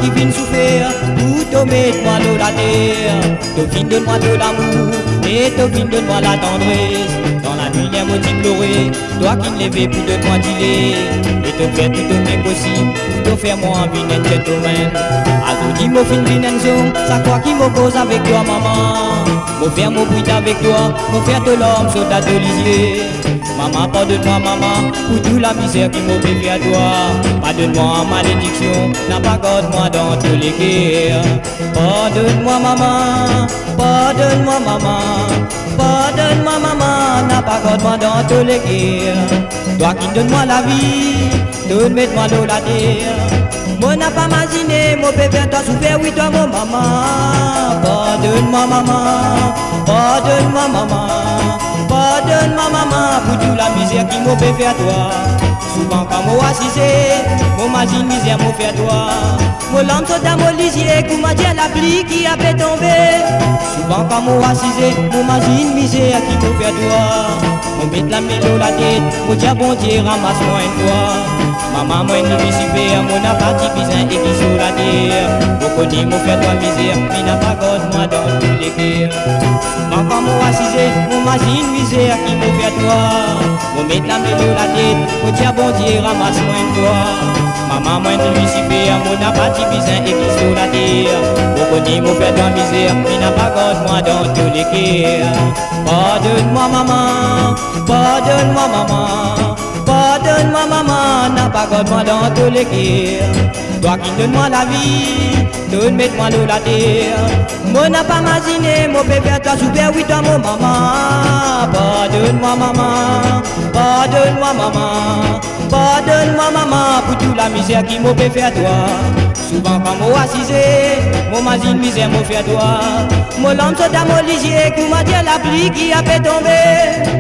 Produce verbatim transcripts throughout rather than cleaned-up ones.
qui vient souffrir, pour te mettre moi dans la terre. Tu viens donne-moi de l'amour, et tu viens donne-moi la tendresse. Dans la nuit, les mots pleurer, toi qui me lèves pour de toi dealer. Et te faire tout le bien possible, pour te faire moi en vie d'un gentleman. A tout dit, mon fin d'invention, ça quoi qui m'oppose avec toi, maman. Mon faire mon bruit avec toi, mon faire de l'homme, soldat de lisier. Maman, pardonne-moi, maman, pour toute la misère qui m'a fait à toi. Pardonne-moi, malédiction, n'a pas garde-moi dans tous les guerres. Pardonne-moi, maman, pardonne-moi, maman, pardonne-moi, maman, n'a pas garde-moi dans tous les guerres. Toi qui donne-moi la vie, donne-moi dans la terre. Moi n'a pas imaginé, mon bébé, toi souffert, oui, toi, mon maman. Pardonne-moi, maman, pardonne-moi, maman. Pardonne-moi maman pour toute la misère qui m'a fait à toi. Souvent quand moi assisé, moi imagine misère m'a fait à toi. Mon lampe saute dans mon lisier, qu'on m'a dit la pluie qui a fait tomber. Souvent quand moi assisé, moi imagine misère qui m'a fait à toi. Mon met la mélo la tête, mon dia bon Dieu ramasse-moi une fois. Maman moi ni super, mon n'a pas de bizin et qui sur la terre. Mon connaît mon fait toi misère, mais n'a pas garde moi dans tous les guerres. Souvent quand moi assisé, moi imagine misère qui m'a fait à toi. Mon met la mélo la tête, mon dia bon Dieu ramasse-moi une fois. Maman moi ni super, mon n'a pas de bizin et qui sur la terre. Mon connaît mon fait toi misère, mais n'a pas garde moi dans tous les guerres. Pardonne-moi maman, pardonne-moi maman, pardonne-moi maman, n'a pas garde-moi dans tous les guerres. Toi qui donne-moi la vie, donne-moi l'eau la terre. Moi n'a pas imaginé, mon bébé, toi super, oui toi mon maman. Pardonne-moi maman, pardonne-moi maman, pardonne-moi maman pour toute la misère qui m'a fait à toi. Souvent quand moi assisé, moi imagine misère m'a fait à toi. Mon lampe saute dans mon lisier, qu'on m'a dit la pluie qui a fait tomber.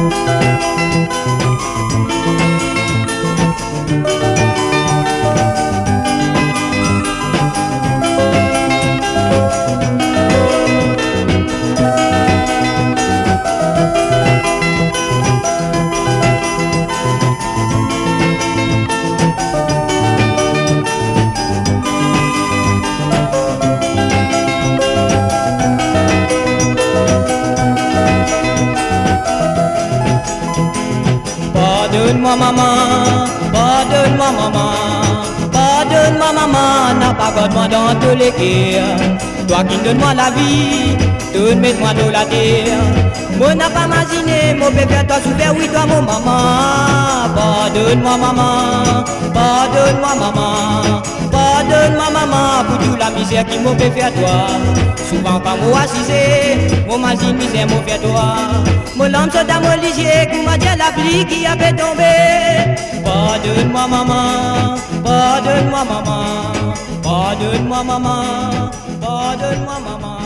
Pardonne-moi maman, pardonne-moi maman, pardonne-moi maman, n'a pas garde-moi dans tous les guerres. Toi qui donne-moi la vie, donne-moi dans la terre. Moi n'a pas imaginé, mon bébé, toi souffert, oui toi mon maman. Pardonne-moi maman, pardonne-moi maman, pardonne-moi maman pour toute la misère qui m'a fait à toi. Souvent quand moi assisé, moi imagine misère m'a fait à toi. Mon lampe saute dans mon lisier, qu'on m'a dit la pluie qui a fait tomber. Pardonne-moi maman, pardonne-moi maman, pardonne-moi maman, pardonne-moi maman.